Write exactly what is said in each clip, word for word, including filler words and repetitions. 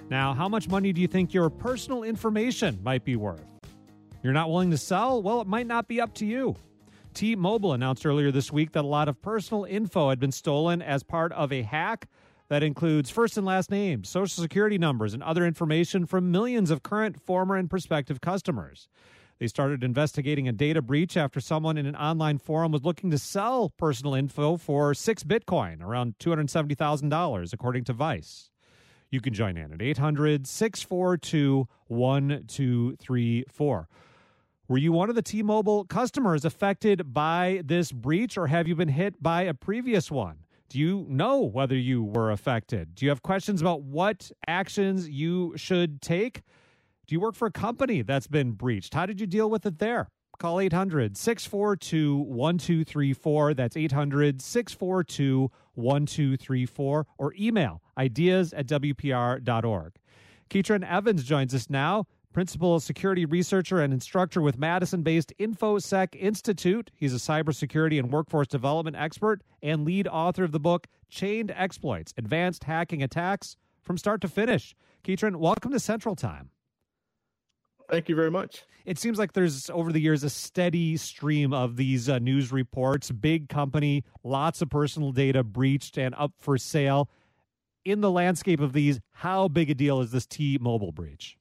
Now, how much money do you think your personal information might be worth? You're not willing to sell? Well, it might not be up to you. T-Mobile announced earlier this week that a lot of personal info had been stolen as part of a hack that includes first and last names, social security numbers, and other information from millions of current, former, and prospective customers. They started investigating a data breach after someone in an online forum was looking to sell personal info for six Bitcoin, around two hundred seventy thousand dollars, according to Vice. You can join in at eight hundred, six four two, one two three four. Were you one of the T-Mobile customers affected by this breach, or have you been hit by a previous one? Do you know whether you were affected? Do you have questions about what actions you should take? Do you work for a company that's been breached? How did you deal with it there? Call eight hundred, six four two, one two three four. That's eight hundred, six four two, one two three four. Or email ideas at w p r dot org. Keatron Evans joins us now, principal security researcher and instructor with Madison-based InfoSec Institute. He's a cybersecurity and workforce development expert and lead author of the book Chained Exploits, Advanced Hacking Attacks from Start to Finish. Keatron, welcome to Central Time. Thank you very much. It seems like there's, over the years, a steady stream of these uh, news reports. Big company, lots of personal data breached and up for sale. In the landscape of these, how big a deal is this T-Mobile breach?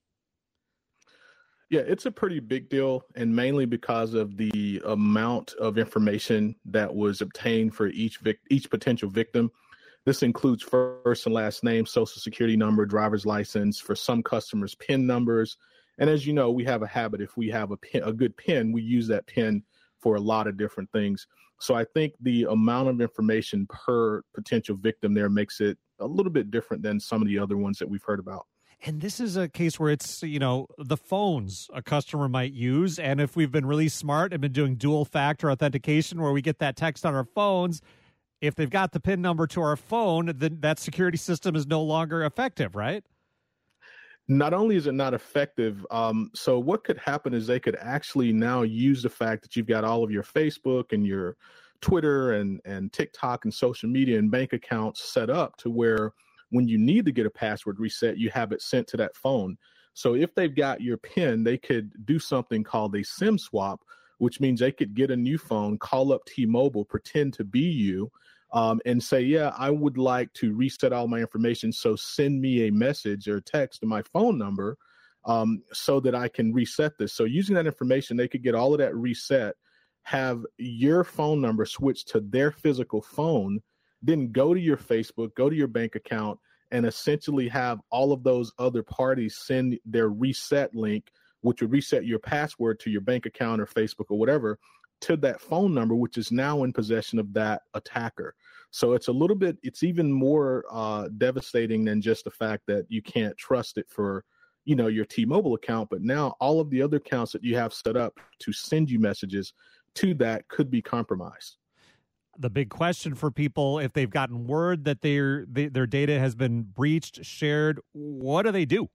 Yeah, it's a pretty big deal, and mainly because of the amount of information that was obtained for each vic- each potential victim. This includes first and last name, social security number, driver's license, for some customers, PIN numbers. And as you know, we have a habit, if we have a pin, a good PIN, we use that PIN for a lot of different things. So I think the amount of information per potential victim there makes it a little bit different than some of the other ones that we've heard about. And this is a case where it's, you know, the phones a customer might use. And if we've been really smart and been doing dual factor authentication where we get that text on our phones, if they've got the PIN number to our phone, then that security system is no longer effective, right? Not only is it not effective, um, so what could happen is they could actually now use the fact that you've got all of your Facebook and your Twitter and, and TikTok and social media and bank accounts set up to where when you need to get a password reset, you have it sent to that phone. So if they've got your PIN, they could do something called a SIM swap, which means they could get a new phone, call up T-Mobile, pretend to be you, um, and say, yeah, I would like to reset all my information. So send me a message or text to my phone number um, so that I can reset this. So using that information, they could get all of that reset, have your phone number switched to their physical phone, then go to your Facebook, go to your bank account, and essentially have all of those other parties send their reset link, which would reset your password to your bank account or Facebook or whatever, to that phone number, which is now in possession of that attacker. So it's a little bit, it's even more uh, devastating than just the fact that you can't trust it for, you know, your T-Mobile account, but now all of the other accounts that you have set up to send you messages to that could be compromised. The big question for people, if they've gotten word that their they, their data has been breached, shared, what do they do?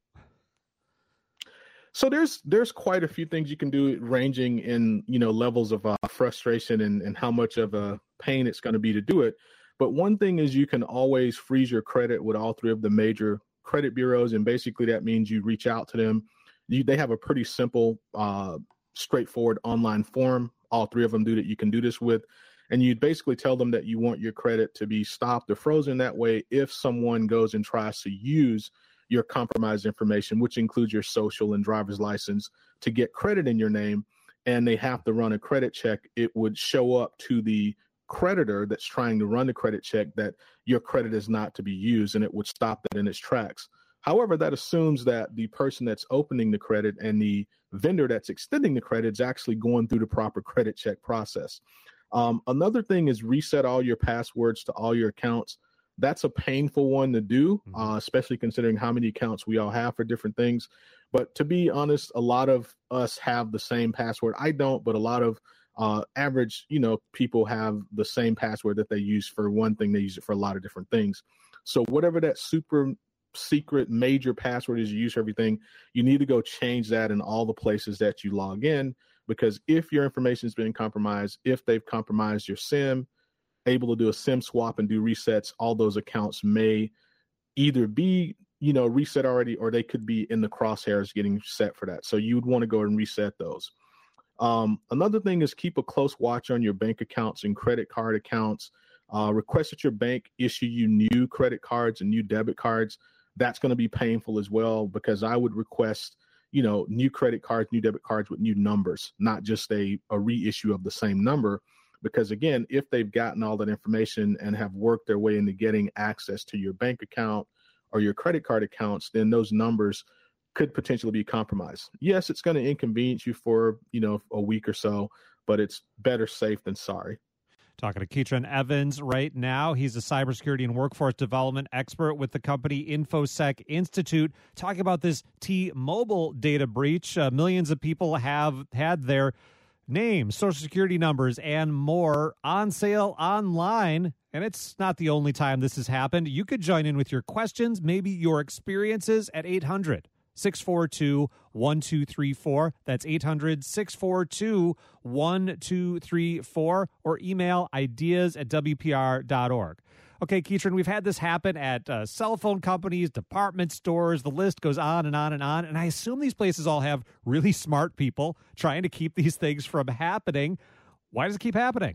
So there's there's quite a few things you can do, ranging in, you know, levels of uh, frustration and, and how much of a pain it's going to be to do it. But one thing is you can always freeze your credit with all three of the major credit bureaus, and basically that means you reach out to them. You, they have a pretty simple, uh, straightforward online form. All three of them do that. You can do this with. And you basically tell them that you want your credit to be stopped or frozen. That way, if someone goes and tries to use your compromised information, which includes your social and driver's license, to get credit in your name, and they have to run a credit check, it would show up to the creditor that's trying to run the credit check that your credit is not to be used, and it would stop that in its tracks. However, that assumes that the person that's opening the credit and the vendor that's extending the credit is actually going through the proper credit check process. Um, another thing is reset all your passwords to all your accounts. That's a painful one to do, uh, especially considering how many accounts we all have for different things. But to be honest, a lot of us have the same password. I don't, but a lot of uh, average, you know, people have the same password that they use for one thing. They use it for a lot of different things. So whatever that super secret major password is you use for everything, you need to go change that in all the places that you log in. Because if your information is being compromised, if they've compromised your SIM, able to do a SIM swap and do resets, all those accounts may either be you know, reset already, or they could be in the crosshairs getting set for that. So you would want to go and reset those. Um, another thing is keep a close watch on your bank accounts and credit card accounts. Uh, request that your bank issue you new credit cards and new debit cards. That's going to be painful as well, because I would request, you know, new credit cards, new debit cards with new numbers, not just a, a reissue of the same number. Because again, if they've gotten all that information and have worked their way into getting access to your bank account or your credit card accounts, then those numbers could potentially be compromised. Yes, it's going to inconvenience you for, you know, a week or so, but it's better safe than sorry. Talking to Keatron Evans right now. He's a cybersecurity and workforce development expert with the company InfoSec Institute, talking about this T-Mobile data breach. Uh, millions of people have had their names, social security numbers, and more on sale online. And it's not the only time this has happened. You could join in with your questions, maybe your experiences, at eight hundred, six four two, one two three four. That's eight hundred, six four two, one two three four, or email ideas at w p r dot org. Okay, Keatron, we've had this happen at uh, cell phone companies, department stores. The list goes on and on and on. And I assume these places all have really smart people trying to keep these things from happening. Why does it keep happening?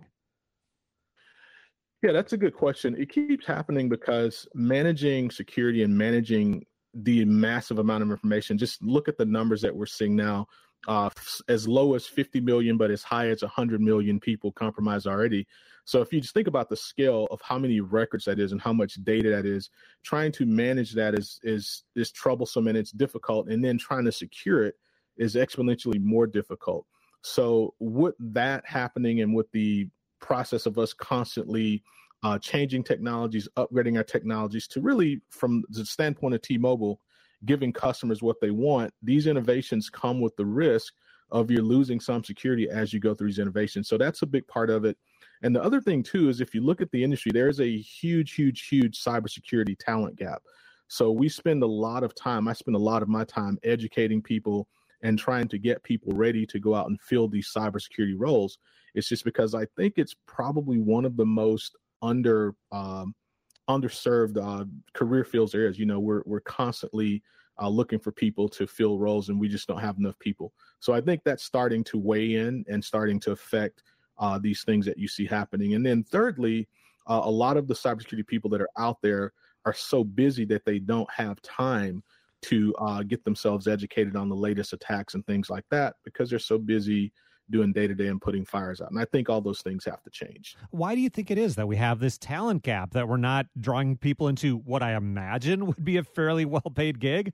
Yeah, that's a good question. It keeps happening because managing security and managing the massive amount of information, just look at the numbers that we're seeing now, uh, as low as fifty million, but as high as one hundred million people compromised already. So if you just think about the scale of how many records that is and how much data that is, trying to manage that is is is troublesome and it's difficult. And then trying to secure it is exponentially more difficult. So with that happening and with the process of us constantly uh, changing technologies, upgrading our technologies to really, from the standpoint of T-Mobile, giving customers what they want, these innovations come with the risk of you losing some security as you go through these innovations. So that's a big part of it. And the other thing, too, is if you look at the industry, there's a huge, huge, huge cybersecurity talent gap. So we spend a lot of time, I spend a lot of my time educating people and trying to get people ready to go out and fill these cybersecurity roles. It's just because I think it's probably one of the most under um, underserved uh, career fields there is. You know, we're we're constantly uh, looking for people to fill roles, and we just don't have enough people. So I think that's starting to weigh in and starting to affect uh, these things that you see happening. And then thirdly, uh, a lot of the cybersecurity people that are out there are so busy that they don't have time to uh, get themselves educated on the latest attacks and things like that, because they're so busy doing day-to-day and putting fires out. And I think all those things have to change. Why do you think it is that we have this talent gap, that we're not drawing people into what I imagine would be a fairly well-paid gig?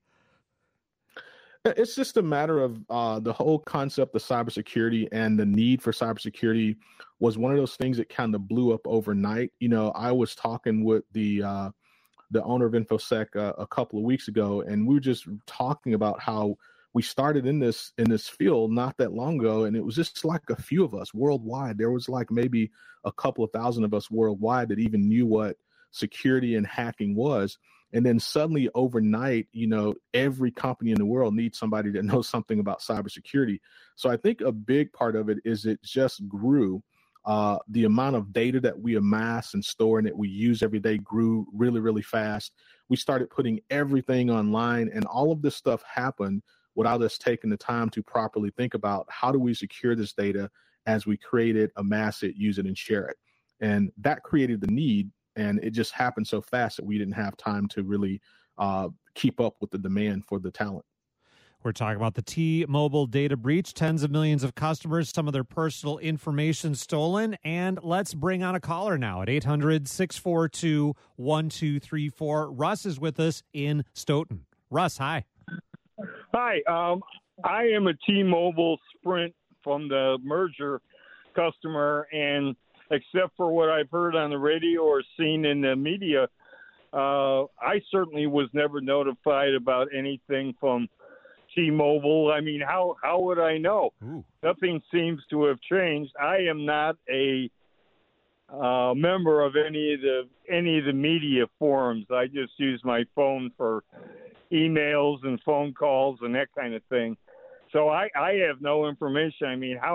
It's just a matter of uh, the whole concept of cybersecurity, and the need for cybersecurity was one of those things that kind of blew up overnight. You know, I was talking with the uh, the owner of InfoSec uh, a couple of weeks ago, and we were just talking about how we started in this in this field not that long ago, and it was just like a few of us worldwide. There was like maybe a couple of thousand of us worldwide that even knew what security and hacking was. And then suddenly overnight, you know, every company in the world needs somebody that knows something about cybersecurity. So I think a big part of it is it just grew. Uh, the amount of data that we amass and store and that we use every day grew really, really fast. We started putting everything online, and all of this stuff happened without us taking the time to properly think about how do we secure this data as we create it, amass it, use it, and share it. And that created the need. And it just happened so fast that we didn't have time to really uh, keep up with the demand for the talent. We're talking about the T-Mobile data breach, tens of millions of customers, some of their personal information stolen. And let's bring on a caller now at eight hundred, six four two, one two three four. Russ is with us in Stoughton. Russ, hi. Hi. Um, I am a T-Mobile Sprint from the merger customer, and except for what I've heard on the radio or seen in the media, uh, I certainly was never notified about anything from T-Mobile. I mean, how, how would I know? Ooh. Nothing seems to have changed. I am not a uh, member of any of the any of the media forums. I just use my phone for emails and phone calls and that kind of thing. So I, I have no information. I mean, how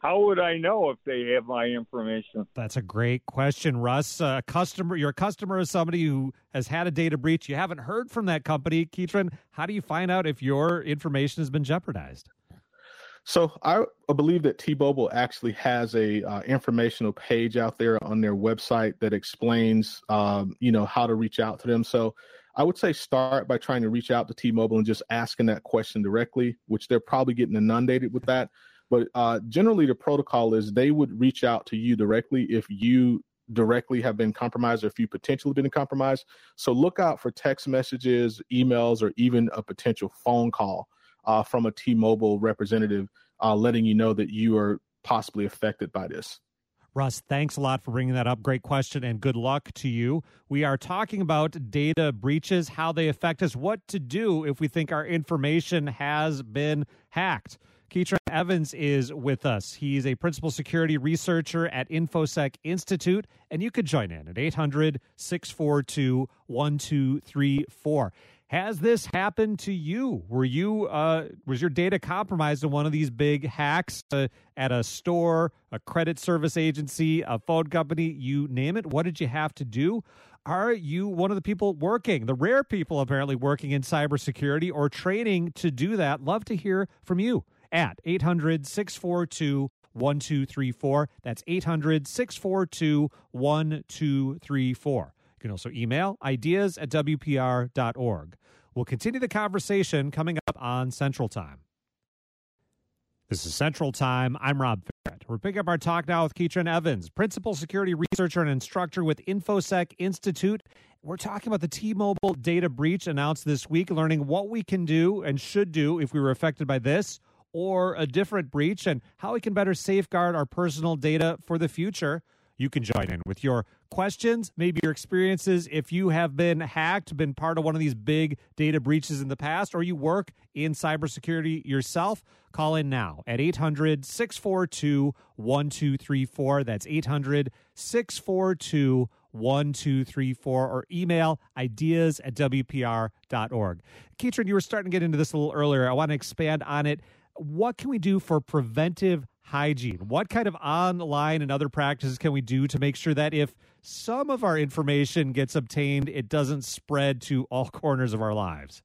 how would I know if they have my information? That's a great question, Russ. A customer, your customer is somebody who has had a data breach. You haven't heard from that company. Keatron, how do you find out if your information has been jeopardized? So I believe that T-Mobile actually has a uh, informational page out there on their website that explains, um, you know, how to reach out to them. So I would say start by trying to reach out to T-Mobile and just asking that question directly, which they're probably getting inundated with that. But uh, generally, the protocol is they would reach out to you directly if you directly have been compromised or if you potentially been compromised. So look out for text messages, emails, or even a potential phone call uh, from a T-Mobile representative uh, letting you know that you are possibly affected by this. Russ, thanks a lot for bringing that up. Great question, and good luck to you. We are talking about data breaches, how they affect us, what to do if we think our information has been hacked. Keatron Evans is with us. He's a principal security researcher at InfoSec Institute, and you could join in at eight hundred, six four two, one two three four. Has this happened to you? Were you uh, was your data compromised in one of these big hacks uh, at a store, a credit service agency, a phone company, you name it? What did you have to do? Are you one of the people working, the rare people apparently working in cybersecurity or training to do that? Love to hear from you at eight hundred, six four two, one two three four. That's eight hundred, six four two, one two three four. You can also email ideas at W P R dot org. We'll continue the conversation coming up on Central Time. This is Central Time. I'm Rob Ferret. We're picking up our talk now with Keatron Evans, principal security researcher and instructor with InfoSec Institute. We're talking about the T-Mobile data breach announced this week, learning what we can do and should do if we were affected by this or a different breach, and how we can better safeguard our personal data for the future. You can join in with your questions, maybe your experiences if you have been hacked, been part of one of these big data breaches in the past, or you work in cybersecurity yourself. Call in now at eight hundred, six four two, one two three four. That's eight hundred, six four two, one two three four, or email ideas at W P R dot org. Keatron, you were starting to get into this a little earlier. I want to expand on it. What can we do for preventive hygiene? What kind of online and other practices can we do to make sure that if some of our information gets obtained, it doesn't spread to all corners of our lives?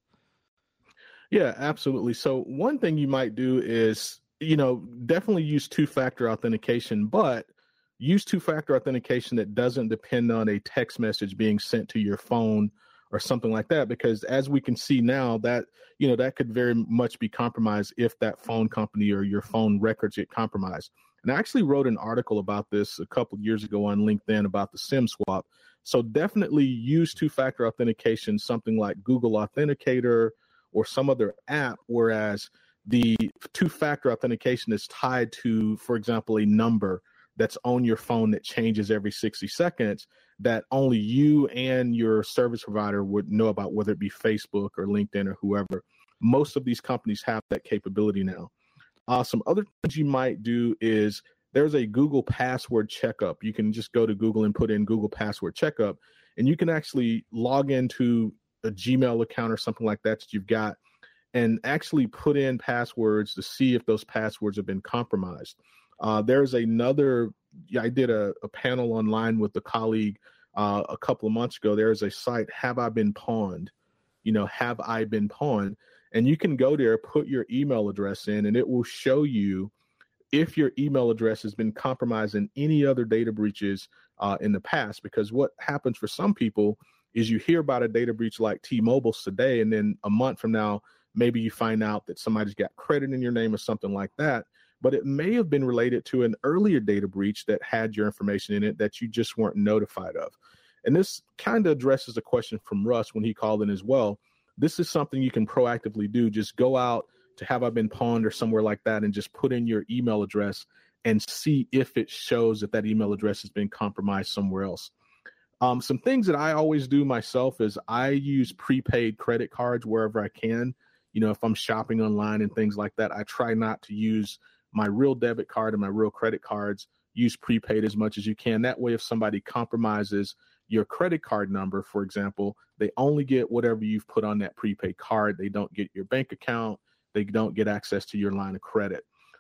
Yeah, absolutely. So one thing you might do is, you know, definitely use two-factor authentication, but use two-factor authentication that doesn't depend on a text message being sent to your phone or something like that, because as we can see now, that, you know, that could very much be compromised if that phone company or your phone records get compromised. And I actually wrote an article about this a couple of years ago on LinkedIn about the SIM swap. So definitely use two-factor authentication, something like Google Authenticator or some other app, whereas the two-factor authentication is tied to, for example, a number that's on your phone that changes every sixty seconds that only you and your service provider would know about, whether it be Facebook or LinkedIn or whoever. Most of these companies have that capability now. Uh, some other things you might do is there's a Google password checkup. You can just go to Google and put in Google password checkup, and you can actually log into a Gmail account or something like that that you've got and actually put in passwords to see if those passwords have been compromised. Uh, there's another, I did a, a panel online with a colleague uh, a couple of months ago. There's a site, Have I Been Pawned? You know, Have I Been Pawned? And you can go there, put your email address in, and it will show you if your email address has been compromised in any other data breaches uh, in the past. Because what happens for some people is you hear about a data breach like T-Mobile's today, and then a month from now, maybe you find out that somebody's got credit in your name or something like that. But it may have been related to an earlier data breach that had your information in it that you just weren't notified of. And this kind of addresses a question from Russ when he called in as well. This is something you can proactively do. Just go out to Have I Been Pawned or somewhere like that and just put in your email address and see if it shows that that email address has been compromised somewhere else. Um, some things that I always do myself is I use prepaid credit cards wherever I can. You know, if I'm shopping online and things like that, I try not to use my real debit card and my real credit cards. Use prepaid as much as you can. That way, if somebody compromises your credit card number, for example, they only get whatever you've put on that prepaid card. They don't get your bank account. They don't get access to your line of credit.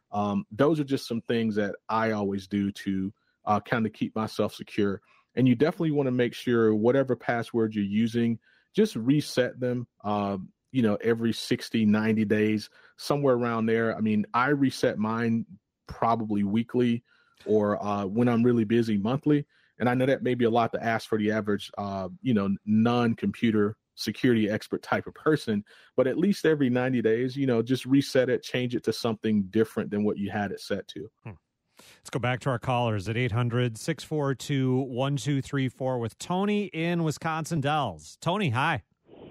Um, those are just some things that I always do to uh, kind of keep myself secure. And you definitely want to make sure whatever password you're using, just reset them, uh, you know, every sixty, ninety days, somewhere around there. I mean, I reset mine probably weekly or uh, when I'm really busy, monthly. And I know that may be a lot to ask for the average, uh, you know, non-computer security expert type of person, but at least every ninety days, you know, just reset it, change it to something different than what you had it set to. Hmm. Let's go back to our callers at eight hundred, six four two, one two three four with Tony in Wisconsin Dells. Tony, hi.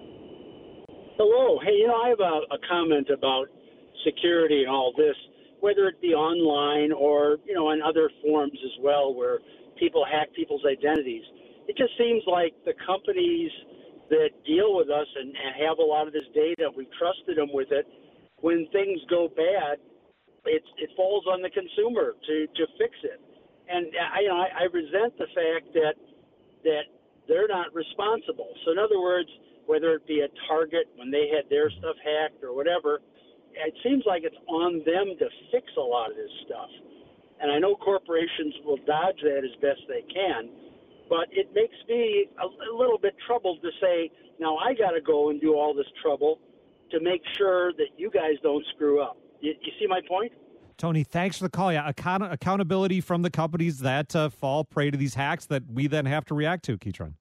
Hello. Hey, you know, I have a, a comment about security and all this, whether it be online or, you know, in other forms as well, where people hack people's identities. It just seems like the companies that deal with us and, and have a lot of this data, we trusted them with it. When things go bad, it, it falls on the consumer to, to fix it. And I, you know, I, I resent the fact that that they're not responsible. So in other words, whether it be a Target when they had their stuff hacked or whatever, it seems like it's on them to fix a lot of this stuff. And I know corporations will dodge that as best they can, but it makes me a, a little bit troubled to say, now I got to go and do all this trouble to make sure that you guys don't screw up. You, you see my point? Tony, thanks for the call. Yeah, account- accountability from the companies that uh, fall prey to these hacks that we then have to react to, Keatron.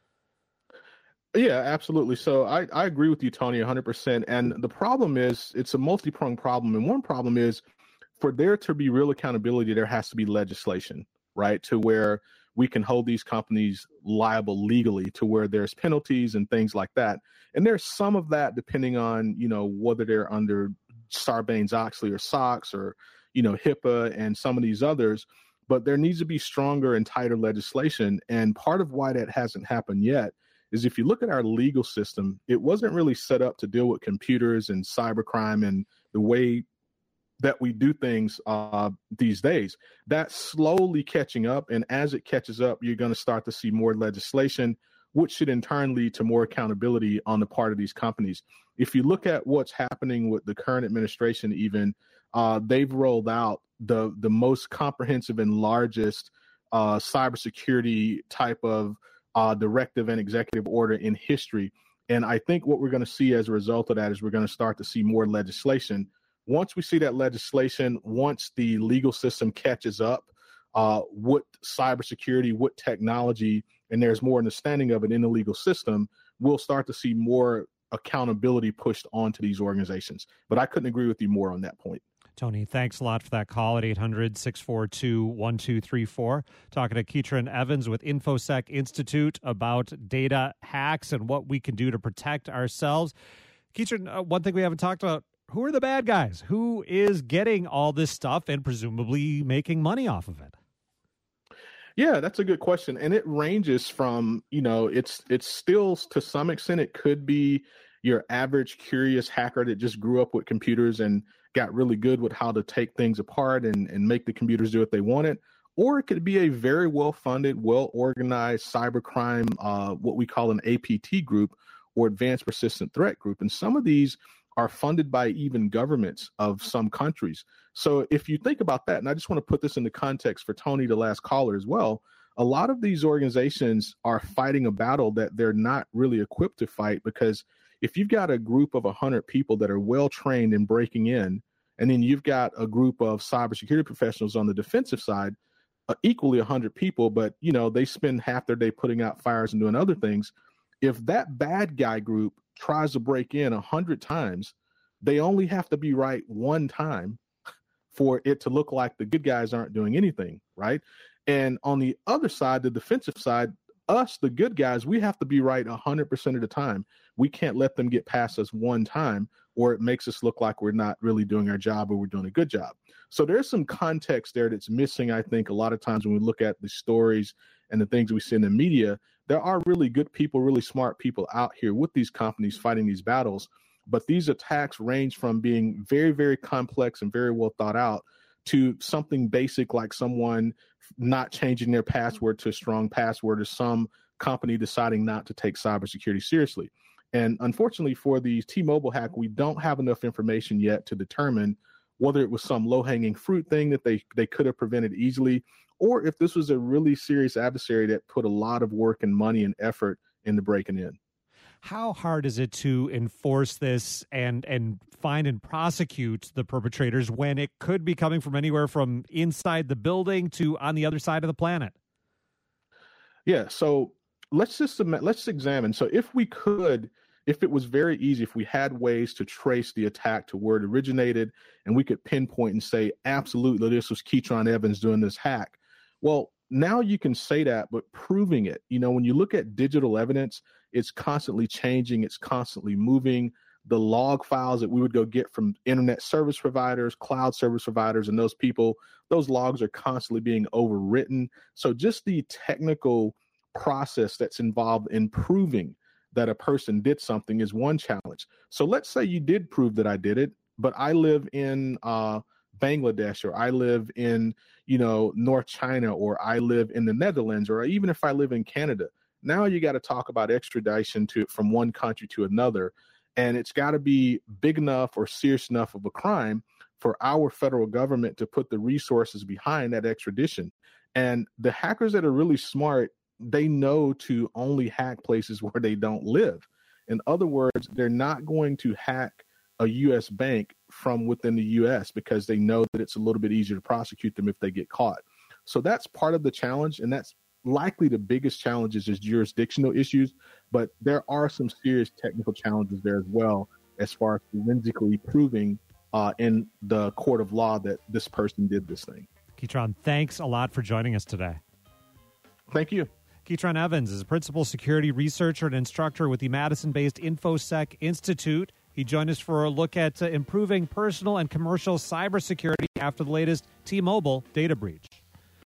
Yeah, absolutely. So I, I agree with you, Tony, one hundred percent. And the problem is it's a multi-pronged problem. And one problem is for there to be real accountability, there has to be legislation, right, to where we can hold these companies liable legally, to where there's penalties and things like that. And there's some of that depending on, you know, whether they're under Sarbanes-Oxley or SOX or, you know, HIPAA and some of these others. But there needs to be stronger and tighter legislation. And part of why that hasn't happened yet is if you look at our legal system, it wasn't really set up to deal with computers and cybercrime and the way that we do things uh, these days. That's slowly catching up. And as it catches up, you're going to start to see more legislation, which should in turn lead to more accountability on the part of these companies. If you look at what's happening with the current administration, even uh, they've rolled out the, the most comprehensive and largest uh, cybersecurity type of Uh, directive and executive order in history. And I think what we're going to see as a result of that is we're going to start to see more legislation. Once we see that legislation, once the legal system catches up uh, with cybersecurity, with technology, and there's more understanding of it in the legal system, we'll start to see more accountability pushed onto these organizations. But I couldn't agree with you more on that point. Tony, thanks a lot for that call at eight hundred, six four two, one two three four. Talking to Keatron Evans with InfoSec Institute about data hacks and what we can do to protect ourselves. Keatron, uh, one thing we haven't talked about, who are the bad guys? Who is getting all this stuff and presumably making money off of it? Yeah, that's a good question. And it ranges from, you know, it's it's still to some extent, it could be your average curious hacker that just grew up with computers and got really good with how to take things apart and, and make the computers do what they wanted. Or it could be a very well-funded, well-organized cybercrime, uh, what we call an A P T group or advanced persistent threat group. And some of these are funded by even governments of some countries. So if you think about that, and I just want to put this into context for Tony, the last caller as well, a lot of these organizations are fighting a battle that they're not really equipped to fight, because if you've got a group of one hundred people that are well-trained in breaking in, and then you've got a group of cybersecurity professionals on the defensive side, uh, equally one hundred people, but, you know, they spend half their day putting out fires and doing other things. If that bad guy group tries to break in one hundred times, they only have to be right one time for it to look like the good guys aren't doing anything, right? And on the other side, the defensive side, us, the good guys, we have to be right one hundred percent of the time. We can't let them get past us one time, or it makes us look like we're not really doing our job or we're doing a good job. So there's some context there that's missing, I think, a lot of times when we look at the stories and the things we see in the media. There are really good people, really smart people out here with these companies fighting these battles. But these attacks range from being very, very complex and very well thought out to something basic like someone not changing their password to a strong password, or some company deciding not to take cybersecurity seriously. And unfortunately for the T-Mobile hack, we don't have enough information yet to determine whether it was some low-hanging fruit thing that they, they could have prevented easily, or if this was a really serious adversary that put a lot of work and money and effort into breaking in. How hard is it to enforce this and and find and prosecute the perpetrators when it could be coming from anywhere from inside the building to on the other side of the planet? Yeah, so let's just let's examine. So if we could, if it was very easy, if we had ways to trace the attack to where it originated, and we could pinpoint and say, absolutely, this was Keytron Evans doing this hack. Well, now you can say that, but proving it, you know, when you look at digital evidence, it's constantly changing. It's constantly moving. The log files that we would go get from internet service providers, cloud service providers, and those people, those logs are constantly being overwritten. So just the technical process that's involved in proving that a person did something is one challenge. So let's say you did prove that I did it, but I live in uh, Bangladesh, or I live in, you know, North China, or I live in the Netherlands, or even if I live in Canada. Now you got to talk about extradition to from one country to another. And it's got to be big enough or serious enough of a crime for our federal government to put the resources behind that extradition. And the hackers that are really smart, they know to only hack places where they don't live. In other words, they're not going to hack a U S bank from within the U S because they know that it's a little bit easier to prosecute them if they get caught. So that's part of the challenge, and that's likely the biggest challenge is just jurisdictional issues, but there are some serious technical challenges there as well, as far as forensically proving uh, in the court of law that this person did this thing. Keytron, thanks a lot for joining us today. Thank you. Keytron Evans is a principal security researcher and instructor with the Madison-based InfoSec Institute. He joined us for a look at uh, improving personal and commercial cybersecurity after the latest T-Mobile data breach.